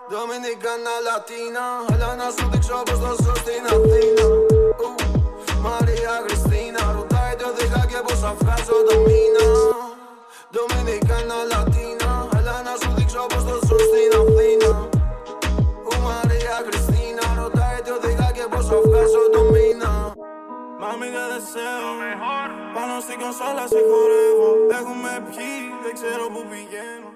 Dominicana Latina. Έλα να σου δείξω πως το ζω στην Αθήνα. Μαρία Χριστίνα. Ρωτάει το οδηγά και πως θα βγάζω το μήνα. Dominicana Latina. Έλα να σου δείξω πως το ζω στην Αθήνα. Μαρία Χριστίνα. Ρωτάει το οδηγά και πως θα βγάζω το μήνα. Mami te deseo mejor. Πάνω στην κονσόλα σε χορεύω. Έχουμε πιει, δεν ξέρω που πηγαίνω.